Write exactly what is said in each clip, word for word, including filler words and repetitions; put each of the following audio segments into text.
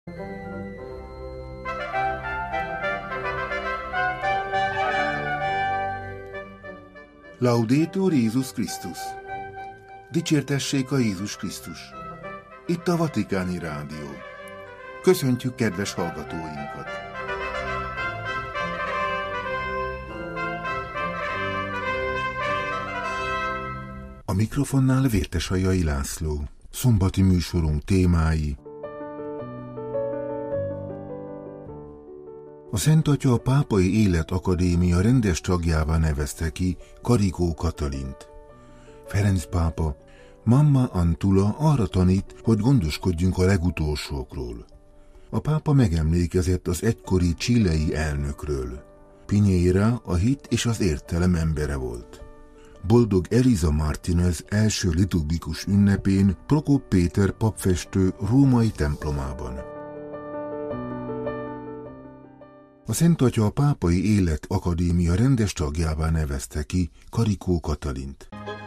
Laudetur Jézus Krisztus! Dicsértessék a Jézus Krisztus! Itt a Vatikáni Rádió. Köszöntjük kedves hallgatóinkat! A mikrofonnál Vértesajai László. Szombati műsorunk témái: a Szent Atya a Pápai Életakadémia rendes tagjává nevezte ki Karikó Katalint. Ferenc pápa Mamma Antula arra tanít, hogy gondoskodjunk a legutolsókról. A pápa megemlékezett az egykori chilei elnökről. Piñera a hit és az értelem embere volt. Boldog Eliza Martínez első liturgikus ünnepén Prokop Péter papfestő római templomában. A Szent Atya a Pápai Életakadémia rendes tagjává nevezte ki Karikó Katalint.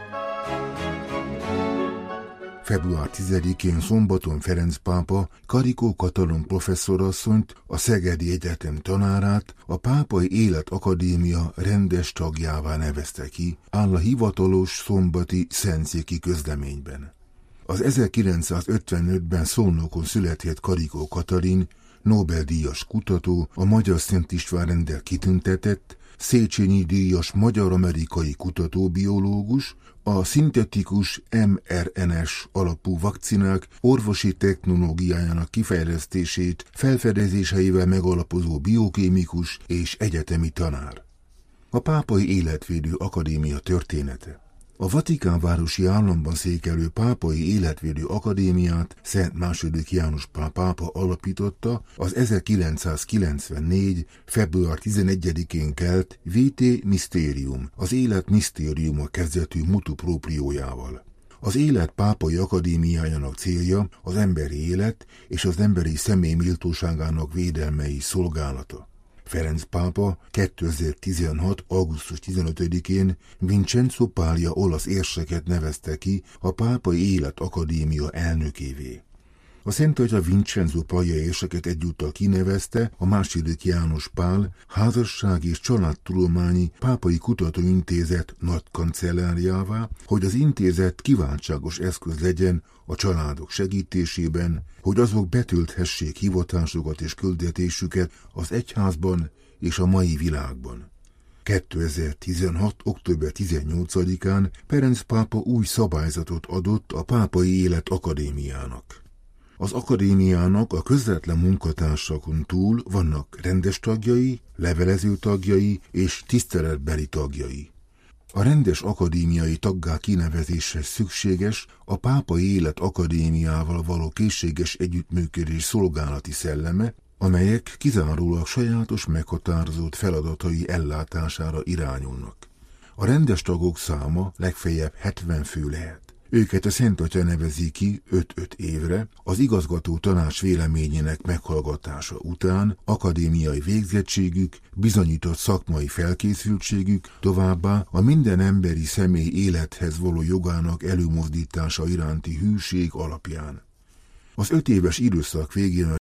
február tizedikén szombaton Ferenc pápa Karikó Katalin professzorasszonyt, a Szegedi Egyetem tanárát a Pápai Életakadémia rendes tagjává nevezte ki, áll a hivatalos szombati szentszéki közleményben. Az ezerkilencszázötvenötben Szolnokon született Karikó Katalin, Nobel-díjas kutató, a Magyar Szent István-renddel kitüntetett, Széchenyi díjas magyar-amerikai kutatóbiológus, a szintetikus em er en es alapú vakcinák orvosi technológiájának kifejlesztését felfedezéseivel megalapozó biokémikus és egyetemi tanár. A Pápai Életvédő Akadémia története. A Vatikán városi államban székelő Pápai Életvédő Akadémiát Szent második János Pál pápa alapította az ezerkilencszázkilencvennégy. február tizenegyedikén kelt Vitae Mysterium, az élet misztériuma kezdetű motu propriójával. Az élet pápai akadémiájának célja az emberi élet és az emberi személy méltóságának védelme és szolgálata. Ferenc pápa kétezer-tizenhat. augusztus tizenötödikén Vincenzo Paglia olasz érseket nevezte ki a Pápai Életakadémia elnökévé. A Szent Atya Vincenzo Paglia érseket egyúttal kinevezte a második János Pál Házasság és Családtudományi Pápai Kutatóintézet nagy kancellárjává, hogy az intézet kiváltságos eszköz legyen a családok segítésében, hogy azok betölthessék hivatásukat és küldetésüket az egyházban és a mai világban. kétezer-tizenhat. október tizennyolcadikán Ferenc pápa új szabályzatot adott a Pápai Életakadémiának. Az akadémiának a közvetlen munkatársakon túl vannak rendes tagjai, levelező tagjai és tiszteletbeli tagjai. A rendes akadémiai taggá kinevezésre szükséges a Pápai Életakadémiával való készséges együttműködés szolgálati szelleme, amelyek kizárólag sajátos meghatározott feladatai ellátására irányulnak. A rendes tagok száma legfeljebb hetven fő lehet. Őket a Szent Atya nevezi ki öt-öt évre, az igazgató tanács véleményének meghallgatása után akadémiai végzettségük, bizonyított szakmai felkészültségük, továbbá a minden emberi személy élethez való jogának előmozdítása iránti hűség alapján. Az öt éves időszak végén a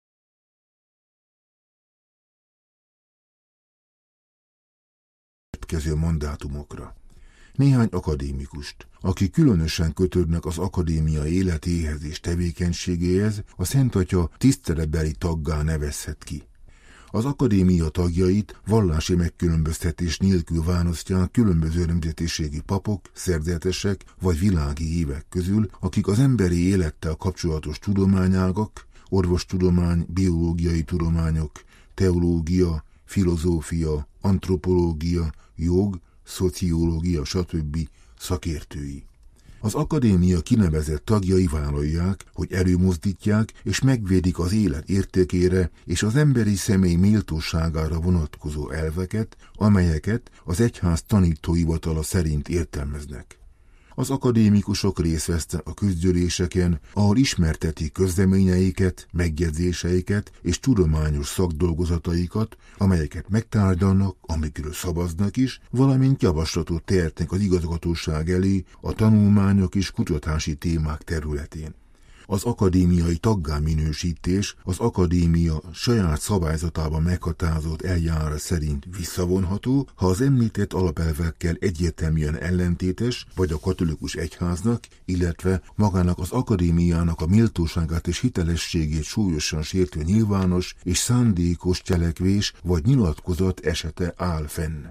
következő mandátumokra. Néhány akadémikust, akik különösen kötődnek az akadémia életéhez és tevékenységéhez, a Szent Atya tiszteletbeli taggá nevezhet ki. Az akadémia tagjait vallási megkülönböztetés nélkül választják különböző nemzetiségű papok, szerzetesek vagy világi hívek közül, akik az emberi élettel kapcsolatos tudományágak, orvostudomány, biológiai tudományok, teológia, filozófia, antropológia, jog, szociológia, stb. Szakértői. Az akadémia kinevezett tagjai vállalják, hogy előmozdítják és megvédik az élet értékére és az emberi személy méltóságára vonatkozó elveket, amelyeket az egyház tanítóhivatala szerint értelmeznek. Az akadémikusok részt vesznek a közgyűléseken, ahol ismertetik közleményeiket, megjegyzéseiket és tudományos szakdolgozataikat, amelyeket megtárgyalnak, amikről szavaznak is, valamint javaslatot tehetnek az igazgatóság elé a tanulmányok és kutatási témák területén. Az akadémiai taggá minősítés az akadémia saját szabályzatában meghatározott eljárás szerint visszavonható, ha az említett alapelvekkel egyértelműen ellentétes, vagy a katolikus egyháznak, illetve magának az akadémiának a méltóságát és hitelességét súlyosan sértő nyilvános és szándékos cselekvés vagy nyilatkozat esete áll fenn.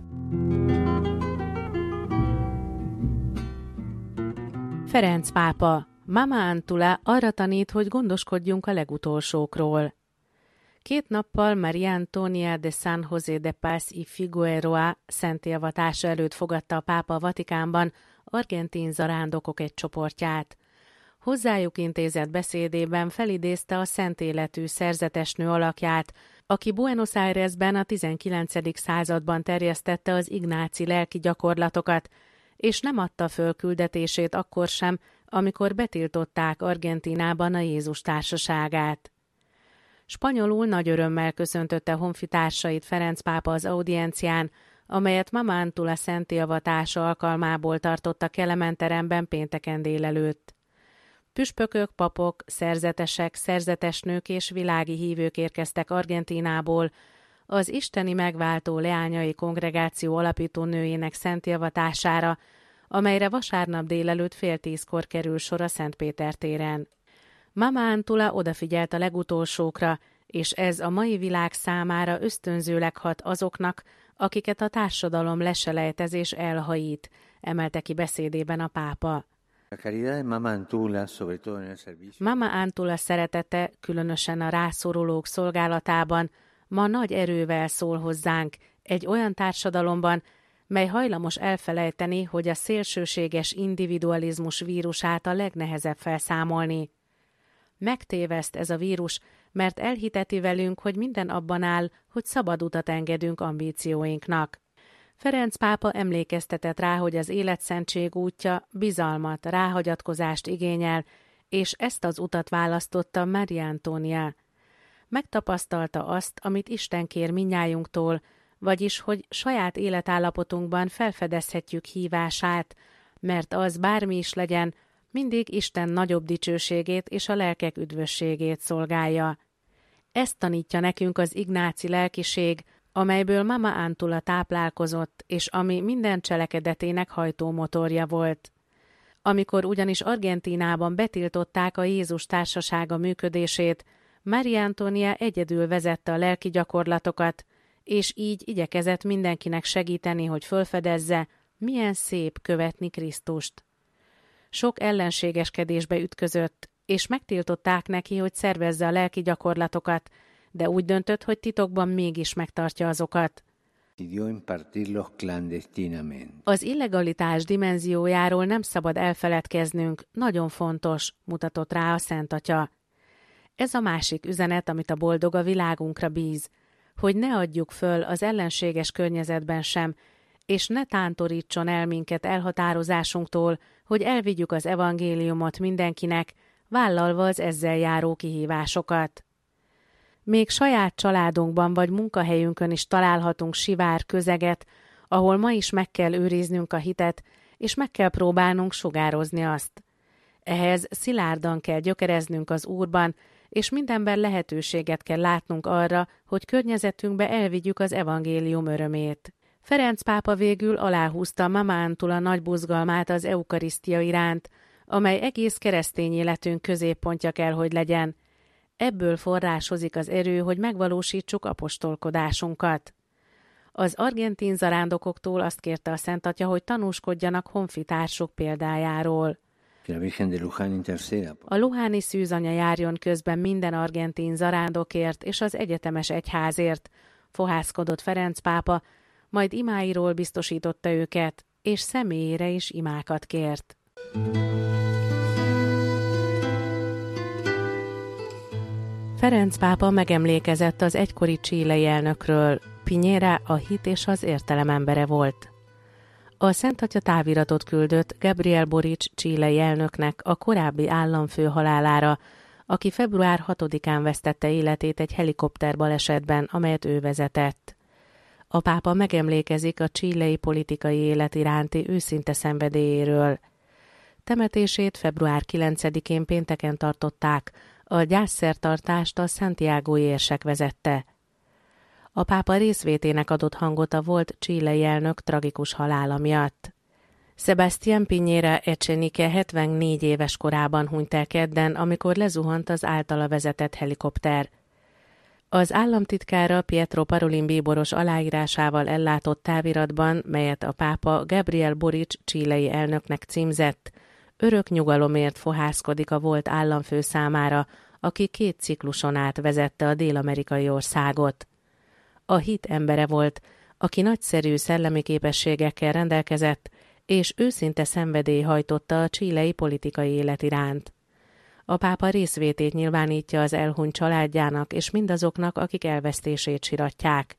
Ferenc pápa. Mama Antula arra tanít, hogy gondoskodjunk a legutolsókról. Két nappal María Antonia de San José de Paz y Figueroa szentélvatása előtt fogadta a pápa a Vatikánban argentin zarándokok egy csoportját. Hozzájuk intézett beszédében felidézte a szent életű szerzetesnő alakját, aki Buenos Airesben a tizenkilencedik században terjesztette az ignáci lelki gyakorlatokat, és nem adta föl küldetését akkor sem, amikor betiltották Argentínában a Jézus társaságát. Spanyolul nagy örömmel köszöntötte honfitársait Ferenc pápa az audiencián, amelyet Mama Antula szentélvatása alkalmából tartott a Kelemen teremben pénteken délelőtt. Püspökök, papok, szerzetesek, szerzetesnők és világi hívők érkeztek Argentínából, az isteni megváltó leányai kongregáció alapító nőjének szentélvatására, amelyre vasárnap délelőtt fél tízkor kerül sor a Szentpéter téren. Mama Antula odafigyelt a legutolsókra, és ez a mai világ számára ösztönzőleg hat azoknak, akiket a társadalom leselejtezés elhajít, emelte ki beszédében a pápa. Mama Antula szeretete, különösen a rászorulók szolgálatában, ma nagy erővel szól hozzánk egy olyan társadalomban, mely hajlamos elfelejteni, hogy a szélsőséges individualizmus vírusát a legnehezebb felszámolni. Megtéveszt ez a vírus, mert elhiteti velünk, hogy minden abban áll, hogy szabad utat engedünk ambícióinknak. Ferenc pápa emlékeztetett rá, hogy az életszentség útja bizalmat, ráhagyatkozást igényel, és ezt az utat választotta María Antonia. Megtapasztalta azt, amit Isten kér mindnyájunktól, vagyis, hogy saját életállapotunkban felfedezhetjük hívását, mert az bármi is legyen, mindig Isten nagyobb dicsőségét és a lelkek üdvösségét szolgálja. Ezt tanítja nekünk az ignáci lelkiség, amelyből Mama Antula táplálkozott, és ami minden cselekedetének hajtómotorja volt. Amikor ugyanis Argentínában betiltották a Jézus társasága működését, María Antonia egyedül vezette a lelki gyakorlatokat, és így igyekezett mindenkinek segíteni, hogy fölfedezze, milyen szép követni Krisztust. Sok ellenségeskedésbe ütközött, és megtiltották neki, hogy szervezze a lelki gyakorlatokat, de úgy döntött, hogy titokban mégis megtartja azokat. Az illegalitás dimenziójáról nem szabad elfeledkeznünk, nagyon fontos, mutatott rá a Szent Atya. Ez a másik üzenet, amit a boldog a világunkra bíz, hogy ne adjuk föl az ellenséges környezetben sem, és ne tántorítson el minket elhatározásunktól, hogy elvigyük az evangéliumot mindenkinek, vállalva az ezzel járó kihívásokat. Még saját családunkban vagy munkahelyünkön is találhatunk sivár közeget, ahol ma is meg kell őriznünk a hitet, és meg kell próbálnunk sugározni azt. Ehhez szilárdan kell gyökereznünk az Úrban, és mindenben lehetőséget kell látnunk arra, hogy környezetünkbe elvigyük az evangélium örömét. Ferenc pápa végül aláhúzta Mama Antula nagy buzgalmát az eukarisztia iránt, amely egész keresztény életünk középpontja kell, hogy legyen. Ebből forrásozik az erő, hogy megvalósítsuk apostolkodásunkat. Az argentin zarándokoktól azt kérte a Szent Atya, hogy tanúskodjanak honfitársuk példájáról. A luháni szűzanya járjon közben minden argentin zarándokért és az egyetemes egyházért, fohászkodott Ferenc pápa, majd imáiról biztosította őket, és személyére is imákat kért. Ferenc pápa megemlékezett az egykori chilei elnökről. Piñera a hit és az értelem embere volt. A Szent Atya táviratot küldött Gabriel Boric chilei elnöknek a korábbi államfő halálára, aki február hatodikán vesztette életét egy helikopter balesetben, amelyet ő vezetett. A pápa megemlékezik a chilei politikai élet iránti őszinte szenvedélyéről. Temetését február kilencedikén pénteken tartották, a gyászszertartást a Santiagói érsek vezette. A pápa részvétének adott hangot a volt chilei elnök tragikus halála miatt. Sebastián Piñera Echenique hetvennégy éves korában hunyt el kedden, amikor lezuhant az általa vezetett helikopter. Az államtitkára Pietro Parolin bíboros aláírásával ellátott táviratban, melyet a pápa Gabriel Boric chilei elnöknek címzett, örök nyugalomért fohászkodik a volt államfő számára, aki két cikluson át vezette a dél-amerikai országot. A hit embere volt, aki nagyszerű szellemi képességekkel rendelkezett, és őszinte szenvedély hajtotta a chilei politikai élet iránt. A pápa részvétét nyilvánítja az elhunyt családjának és mindazoknak, akik elvesztését siratják.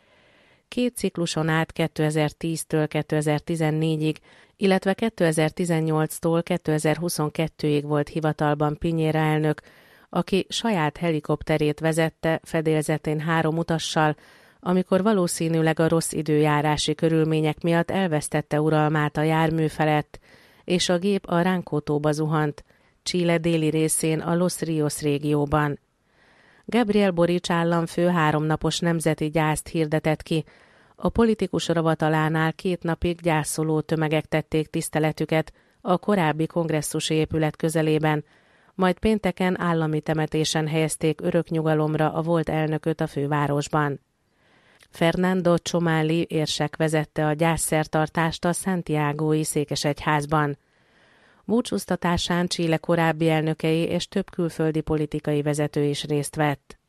Két cikluson át kétezer-tíztől kétezer-tizennégyig, illetve kétezer-tizennyolctól kétezer-huszonkettőig volt hivatalban Piñera elnök, aki saját helikopterét vezette fedélzetén három utassal, amikor valószínűleg a rossz időjárási körülmények miatt elvesztette uralmát a jármű felett, és a gép a Ránkótóba zuhant, Chile déli részén a Los Rios régióban. Gabriel Boric államfő háromnapos nemzeti gyászt hirdetett ki. A politikus ravatalánál két napig gyászoló tömegek tették tiszteletüket a korábbi kongresszusi épület közelében, majd pénteken állami temetésen helyezték örök nyugalomra a volt elnököt a fővárosban. Fernando Chomáli érsek vezette a gyászszertartást a Santiagói székesegyházban. Búcsúztatásán Chile korábbi elnökei és több külföldi politikai vezető is részt vett.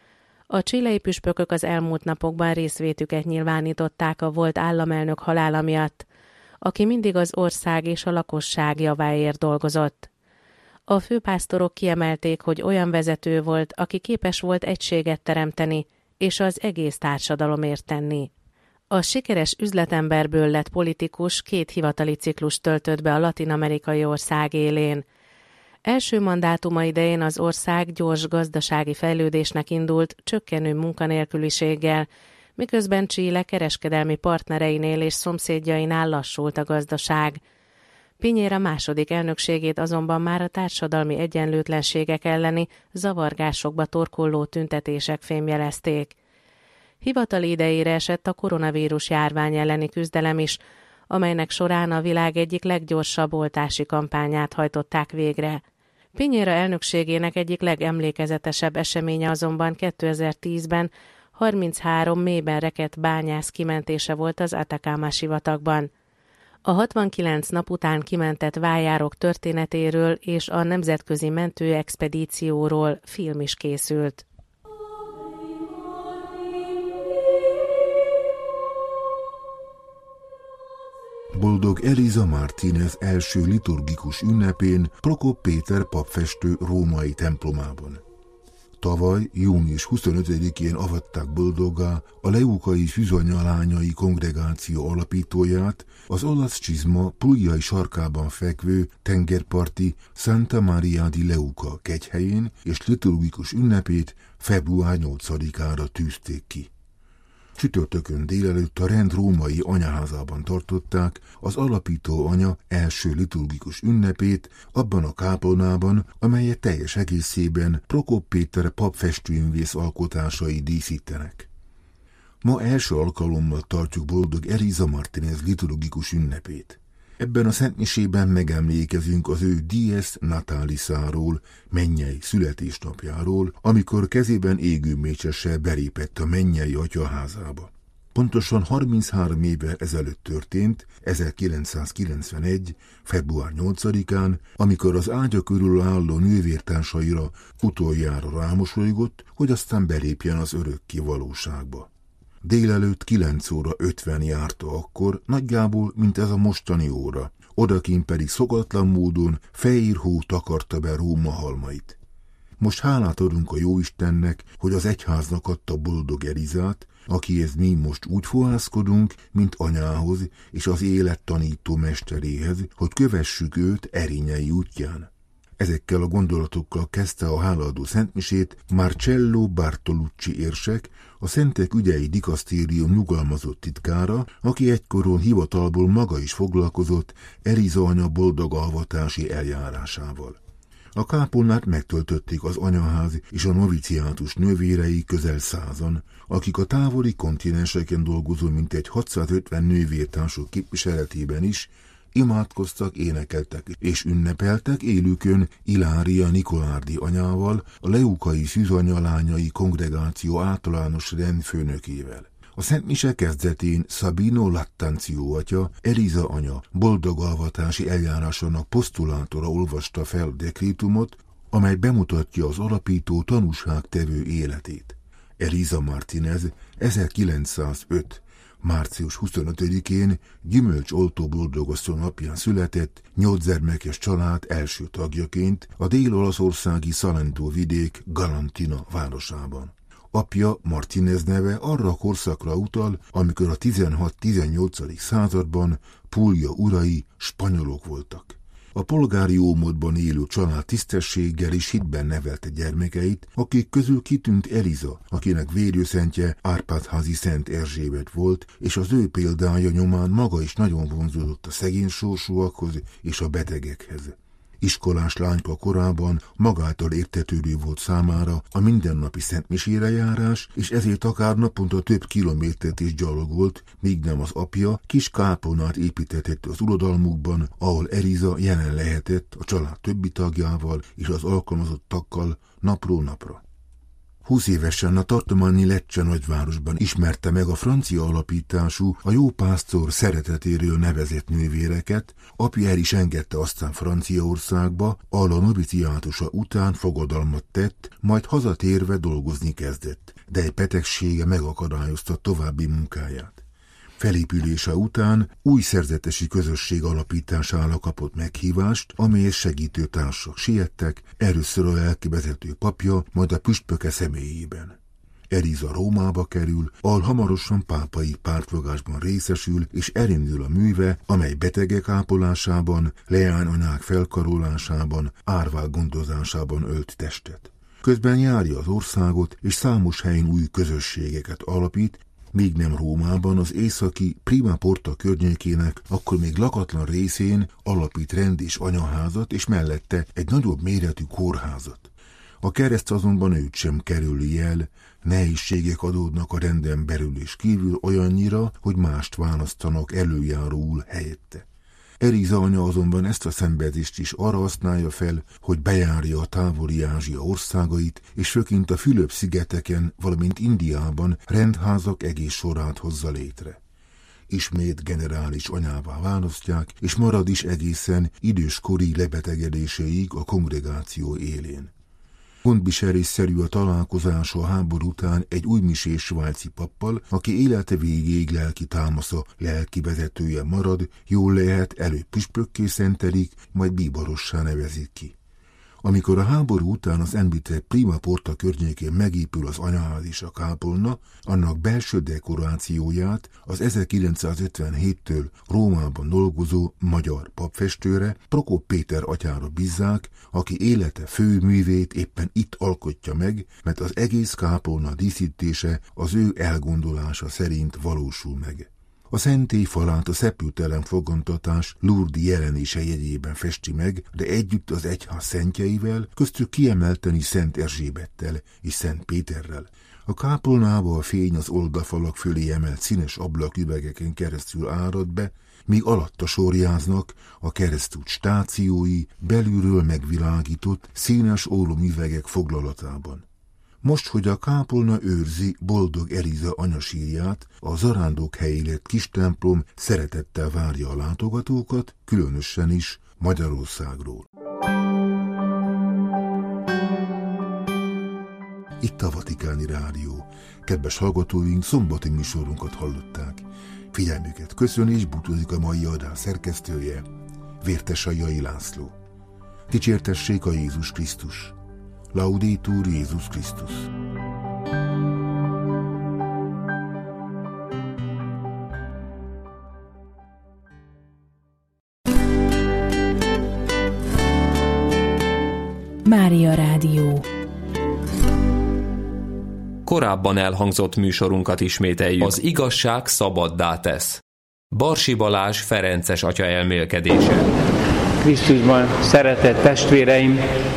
A chilei püspökök az elmúlt napokban részvétüket nyilvánították a volt államelnök halála miatt, aki mindig az ország és a lakosság javáért dolgozott. A főpásztorok kiemelték, hogy olyan vezető volt, aki képes volt egységet teremteni, és az egész társadalomért tenni. A sikeres üzletemberből lett politikus két hivatali ciklust töltött be a latin-amerikai ország élén. Első mandátuma idején az ország gyors gazdasági fejlődésnek indult, csökkenő munkanélküliséggel, miközben Chile kereskedelmi partnereinél és szomszédjainál lassult a gazdaság. Piñera második elnökségét azonban már a társadalmi egyenlőtlenségek elleni zavargásokba torkolló tüntetések fémjelezték. Hivatali idejére esett a koronavírus járvány elleni küzdelem is, amelynek során a világ egyik leggyorsabb oltási kampányát hajtották végre. Piñera elnökségének egyik legemlékezetesebb eseménye azonban kétezer-tízben harminchárom mélyben rekedt bányász kimentése volt az Atacama sivatagban. A hatvankilenc nap után kimentett vájárok történetéről és a nemzetközi mentőexpedícióról film is készült. Boldog Eliza Martínez első liturgikus ünnepén Prokop Péter papfestő római templomában. Tavaly, június huszonötödikén avatták boldoggá a Leukai Szűzanyalányai kongregáció alapítóját, az olasz csizma Pugliai sarkában fekvő tengerparti Santa Maria di Leuca kegyhelyén, és liturgikus ünnepét február nyolcadikára tűzték ki. Csütörtökön délelőtt a rend római anyaházában tartották az alapító anya első liturgikus ünnepét abban a kápolnában, amelyet teljes egészében Prokop Péter papfestőművész alkotásai díszítenek. Ma első alkalommal tartjuk boldog Eliza Martínez liturgikus ünnepét. Ebben a szentmisében megemlékezünk az ő Dies Natalisáról, mennyei születésnapjáról, amikor kezében égőmécsessel belépett a mennyei atyaházába. Pontosan harminchárom évvel ezelőtt történt, ezerkilencszázkilencvenegy. február nyolcadikán, amikor az ágya körül álló nővértársaira utoljára rámosolygott, hogy aztán belépjen az örökké valóságba. Délelőtt kilenc óra ötven járta akkor, nagyjából, mint ez a mostani óra, odakint pedig szokatlan módon fehér hó takarta be Róma halmait. Most hálát adunk a Jóistennek, hogy az egyháznak adta boldog Elizát, akihez mi most úgy fohászkodunk, mint anyához és az élet tanító mesteréhez, hogy kövessük őt erényei útján. Ezekkel a gondolatokkal kezdte a hálaadó szentmisét Marcello Bartolucci érsek, a Szentek ügyei dikasztérium nyugalmazott titkára, aki egykoron hivatalból maga is foglalkozott Eliza anya boldog alvatási eljárásával. A kápolnát megtöltötték az anyaház és a noviciátus nővérei közel százan, akik a távoli kontinenseken dolgozó mintegy hatszázötven nővértársuk képviseletében is imádkoztak, énekeltek és ünnepeltek élükön Ilária Nikolárdi anyával, a leukai szűzanya lányai kongregáció általános rendfőnökével. A szentmise kezdetén Sabino Lattanzio atya, Eliza anya boldog alvatási eljárásának posztulátora olvasta fel dekrétumot, amely bemutatja az alapító tanúságtevő életét. Eliza Martinez ezerkilencszázöt. március huszonötödikén gyümölcsoltó boldogasszony napján született, nyolc gyermekes család első tagjaként a dél-olaszországi Salento vidék Galantina városában. Apja Martinez neve arra a korszakra utal, amikor a tizenhat-tizennyolcadik században Puglia urai spanyolok voltak. A polgári ómodban élő család tisztességgel és hitben nevelte gyermekeit, akik közül kitűnt Eliza, akinek védőszentje Árpád-házi Szent Erzsébet volt, és az ő példája nyomán maga is nagyon vonzódott a szegény sorsúakhoz és a betegekhez. Iskolás lányka korában magától értetődő volt számára a mindennapi szentmisére járás, és ezért akár naponta több kilométert is gyalogolt, míg nem az apja kis kápolnát építetett az uradalmukban, ahol Eliza jelen lehetett a család többi tagjával és az alkalmazottakkal napról napra. Húsz évesen a tartományi Lecce nagyvárosban ismerte meg a francia alapítású, a jó pásztor szeretetéről nevezett nővéreket, apja el is engedte aztán Franciaországba, ahol a noviciátusa után fogadalmat tett, majd hazatérve dolgozni kezdett, de egy betegsége megakadályozta további munkáját. Felépülése után új szerzetesi közösség alapítására kapott meghívást, amelyhez segítő társak siettek, először a lelkivezető papja, majd a püspöke személyében. Eliza Rómába kerül, ahol hamarosan pápai pártfogásban részesül, és elindul a műve, amely betegek ápolásában, leányanyák felkarolásában, árvák gondozásában ölt testet. Közben járja az országot, és számos helyen új közösségeket alapít, még nem Rómában, az északi Prima Porta környékének akkor még lakatlan részén alapít rend és anyaházat, és mellette egy nagyobb méretű kórházat. A kereszt azonban őt sem kerüli el, nehézségek adódnak a renden belül és kívül olyannyira, hogy mást választanak előjáróul helyette. Eliza anya azonban ezt a szenvedést is arra használja fel, hogy bejárja a távoli Ázsia országait, és főként a Fülöp-szigeteken, valamint Indiában rendházak egész sorát hozza létre. Ismét generális anyává választják, és marad is egészen időskori lebetegedéséig a kongregáció élén. Gondviselésszerű a találkozása a háború után egy újmisés svájci pappal, aki élete végéig lelki támasza, lelki vezetője marad, jól lehet előbb püspökké szentelik, majd bíborossá nevezik ki. Amikor a háború után az említett Prima Porta környékén megépül az anyaház és a kápolna, annak belső dekorációját az ezerkilencszázötvenhéttől Rómában dolgozó magyar papfestőre, Prokop Péter atyára bízzák, aki élete fő művét éppen itt alkotja meg, mert az egész kápolna díszítése az ő elgondolása szerint valósul meg. A szentély falát a szepültelen fogantatás Lourdes jelenése jegyében festi meg, de együtt az egyház szentjeivel, köztük kiemelteni Szent Erzsébettel és Szent Péterrel. A kápolnába a fény az oldalfalak fölé emelt színes ablaküvegeken keresztül árad be, míg alatta sorjáznak a keresztút stációi belülről megvilágított színes ólomüvegek foglalatában. Most, hogy a kápolna őrzi boldog Eliza anyasírját, a zarándok helyé lett kis templom szeretettel várja a látogatókat, különösen is Magyarországról. Itt a Vatikáni Rádió. Kedves hallgatóink, szombati műsorunkat hallották. Figyelmüket köszön és búcsúzik a mai adás szerkesztője, Vértesai László. Dicsértessék a Jézus Krisztus! Laudetur Jézus Krisztus! Mária Rádió. Korábban elhangzott műsorunkat ismételjük. Az igazság szabaddá tesz. Barsi Balázs ferences atya elmélkedése. Krisztusban szeretett testvéreim,